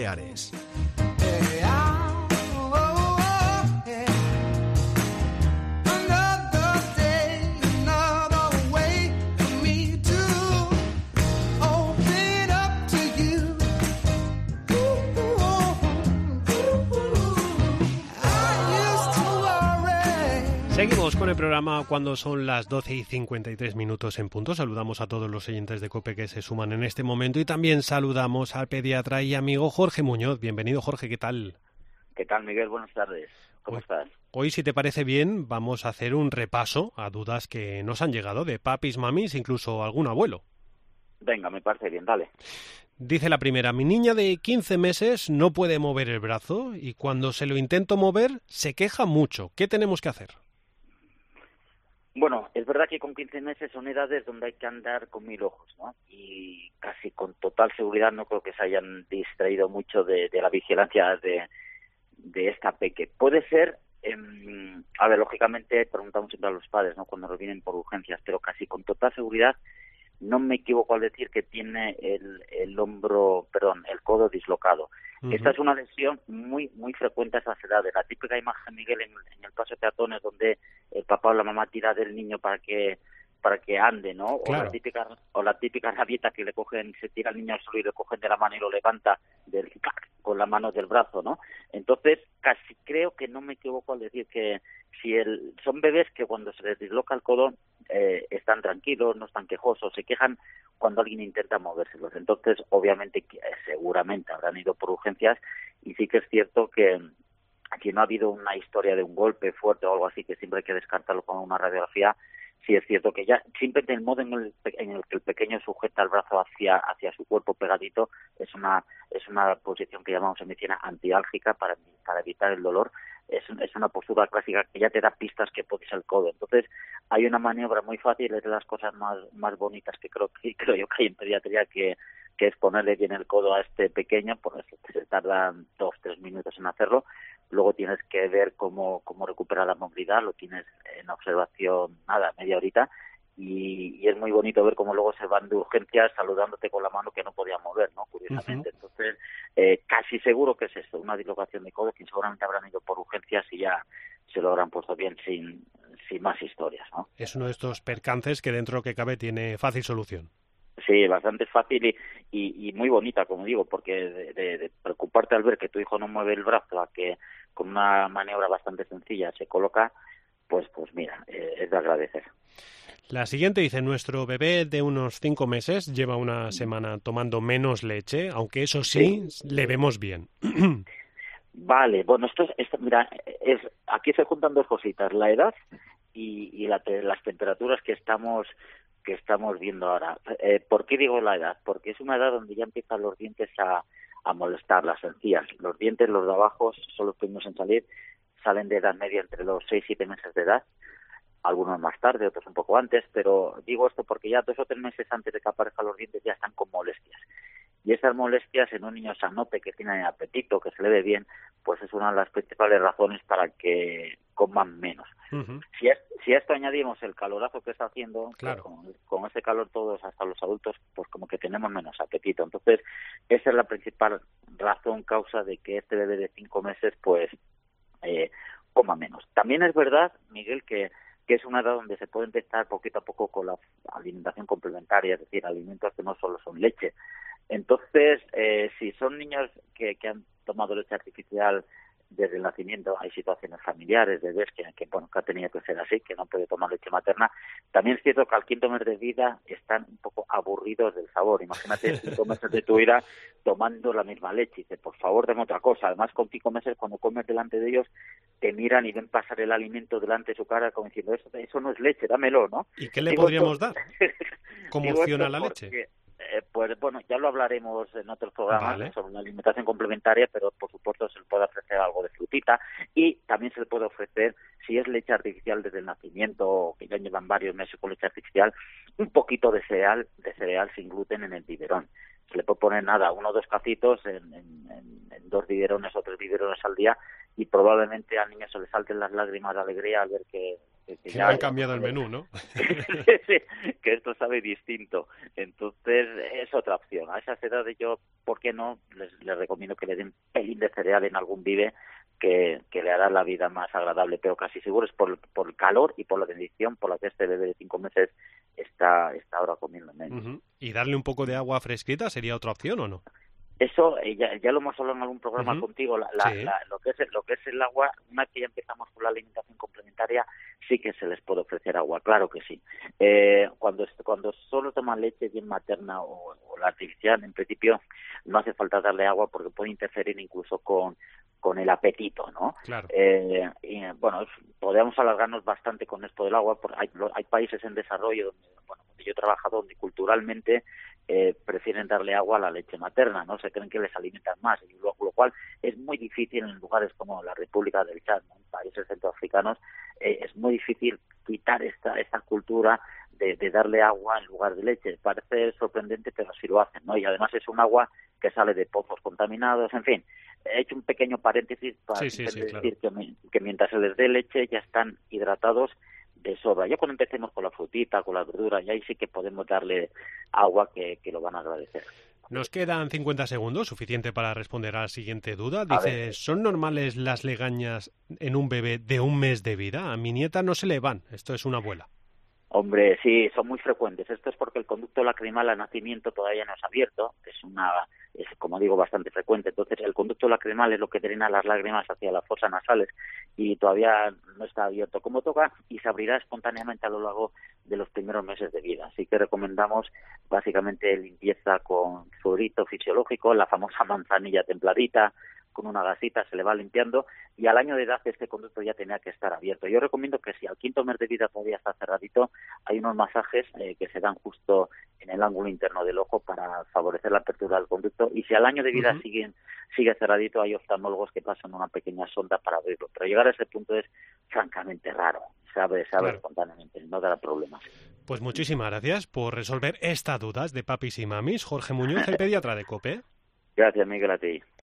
Baleares. Seguimos con el programa cuando son las 12:53 en punto. Saludamos a todos los oyentes de COPE que se suman en este momento y también saludamos al pediatra y amigo Jorge Muñoz. Bienvenido, Jorge, ¿qué tal? ¿Qué tal, Miguel? Buenas tardes. ¿Cómo estás? Hoy, si te parece bien, vamos a hacer un repaso a dudas que nos han llegado de papis, mamis, incluso algún abuelo. Venga, me parece bien, dale. Dice la primera: mi niña de 15 meses no puede mover el brazo y cuando se lo intento mover se queja mucho. ¿Qué tenemos que hacer? Bueno, es verdad que con 15 meses son edades donde hay que andar con 1000 ojos, ¿no? Y casi con total seguridad no creo que se hayan distraído mucho de la vigilancia de esta peque. Puede ser, a ver, lógicamente preguntamos siempre a los padres, ¿no?, cuando nos vienen por urgencias, pero casi con total seguridad no me equivoco al decir que tiene el codo dislocado. Uh-huh. Esta es una lesión muy frecuente a esas edades. La típica imagen, Miguel, en el paso de peatones donde el papá o la mamá tira del niño para que ande, ¿no? Claro. O la típica rabieta que le cogen, se tira al niño al suelo y le cogen de la mano y lo levanta con la mano del brazo, ¿no? Entonces, casi creo que no me equivoco al decir que son bebés que cuando se les disloca el codo están tranquilos, no están quejosos, se quejan cuando alguien intenta movérselos. Entonces, obviamente, seguramente habrán ido por urgencias y sí que es cierto que aquí no ha habido una historia de un golpe fuerte o algo así, que siempre hay que descartarlo con una radiografía. Sí es cierto que ya simplemente el modo en el que el pequeño sujeta el brazo hacia su cuerpo pegadito es una posición que llamamos en medicina antiálgica para evitar el dolor. Es una postura clásica que ya te da pistas que puede ser el codo. Entonces hay una maniobra muy fácil, es de las cosas más bonitas que creo yo que hay en pediatría, que es ponerle bien el codo a este pequeño. Pues se tardan 2-3 minutos en hacerlo. Luego tienes que ver cómo recupera la movilidad, lo tienes en observación, media horita, y es muy bonito ver cómo luego se van de urgencias saludándote con la mano que no podía mover, ¿no? Curiosamente. Uh-huh. Entonces, casi seguro que es esto, una dislocación de codo, que seguramente habrán ido por urgencias y ya se lo habrán puesto bien sin más historias, ¿no? Es uno de estos percances que dentro que cabe tiene fácil solución. Sí, bastante fácil y muy bonita, como digo, porque de preocuparte al ver que tu hijo no mueve el brazo a que con una maniobra bastante sencilla se coloca, pues mira, es de agradecer. La siguiente dice: nuestro bebé de unos 5 meses lleva una semana tomando menos leche, aunque eso sí. Le vemos bien. Vale, bueno, mira, aquí se juntan dos cositas, la edad y las temperaturas que estamos viendo ahora. ¿Por qué digo la edad? Porque es una edad donde ya empiezan los dientes a molestar, las encías. Los dientes, los de abajo, son los primeros en salir, salen de edad media entre los 6 y 7 meses de edad, algunos más tarde, otros un poco antes, pero digo esto porque ya 2 o 3 meses antes de que aparezcan los dientes ya están con molestias. Y esas molestias en un niño sanote que tiene apetito, que se le ve bien, pues es una de las principales razones para que coman menos. Uh-huh. Si a esto añadimos el calorazo que está haciendo, claro, con ese calor todos, hasta los adultos, pues como que tenemos menos apetito. Entonces, esa es la principal razón, causa de que este bebé de 5 meses, pues, coma menos. También es verdad, Miguel, que es una edad donde se puede empezar poquito a poco con la alimentación complementaria, es decir, alimentos que no solo son leche. Entonces, si son niños que han tomado leche artificial desde el nacimiento, hay situaciones familiares, bebés que ha tenido que ser así, que no puede tomar leche materna. También es cierto que al 5º mes de vida están un poco aburridos del sabor. Imagínate 5 meses de tu vida tomando la misma leche. Dice, por favor, dame otra cosa. Además, con 5 meses, cuando comes delante de ellos, te miran y ven pasar el alimento delante de su cara como diciendo, eso no es leche, dámelo, ¿no? ¿Y qué le podríamos dar? ¿Cómo opción a la leche? Pues bueno, ya lo hablaremos en otros programas, vale, sobre una alimentación complementaria, pero por supuesto se le puede ofrecer algo de frutita y también se le puede ofrecer, si es leche artificial desde el nacimiento o que ya llevan varios meses con leche artificial, un poquito de cereal sin gluten en el biberón. Se le puede poner 1 o 2 cacitos en 2 biberones o 3 biberones al día y probablemente al niño se le salten las lágrimas de alegría al ver que Que han cambiado el menú, ¿no? Que esto sabe distinto. Entonces, es otra opción. A esas edades yo, ¿por qué no? Les recomiendo que le den pelín de cereal en algún bibe que le hará la vida más agradable, pero casi seguro es por el calor y por la condición por la que este bebé de 5 meses está ahora comiendo menos. Uh-huh. ¿Y darle un poco de agua fresquita sería otra opción o no? Eso ya lo hemos hablado en algún programa contigo, sí. lo que es el agua, una vez que ya empezamos con la alimentación complementaria, sí que se les puede ofrecer agua, claro que sí. Cuando solo toman leche bien materna o la artificial, en principio no hace falta darle agua porque puede interferir incluso con el apetito, ¿no? Claro. Bueno, podríamos alargarnos bastante con esto del agua, porque hay países en desarrollo donde yo he trabajado, donde culturalmente prefieren darle agua a la leche materna, ¿no? Se creen que les alimentan más, y lo cual es muy difícil en lugares como la República del Chad, ¿no? En países centroafricanos, es muy difícil quitar esta cultura de darle agua en lugar de leche. Parece sorprendente, pero sí lo hacen, ¿no? Y además es un agua que sale de pozos contaminados, en fin. He hecho un pequeño paréntesis para decir claro. que mientras se les dé leche ya están hidratados de sobra. Ya cuando empecemos con la frutita, con la verdura, ya ahí sí que podemos darle agua que lo van a agradecer. Nos quedan 50 segundos, suficiente para responder a la siguiente duda. Dice, ¿son normales las legañas en un bebé de 1 mes de vida? A mi nieta no se le van, esto es una abuela. Hombre, sí, son muy frecuentes. Esto es porque el conducto lacrimal al nacimiento todavía no es abierto, es como digo, bastante frecuente. Entonces, el conducto lacrimal es lo que drena las lágrimas hacia las fosas nasales y todavía no está abierto como toca y se abrirá espontáneamente a lo largo de los primeros meses de vida. Así que recomendamos básicamente limpieza con fluorito fisiológico, la famosa manzanilla templadita, con una gasita se le va limpiando y al año de edad este conducto ya tenía que estar abierto. Yo recomiendo que si al 5º mes de vida todavía está cerradito, hay unos masajes que se dan justo en el ángulo interno del ojo para favorecer la apertura del conducto y si al año de vida sigue cerradito, hay oftalmólogos que pasan una pequeña sonda para abrirlo. Pero llegar a ese punto es francamente raro. Se abre claro. Espontáneamente, no dará problemas. Pues muchísimas gracias por resolver estas dudas de papis y mamis. Jorge Muñoz, el pediatra de COPE. Gracias, Miguel, a ti.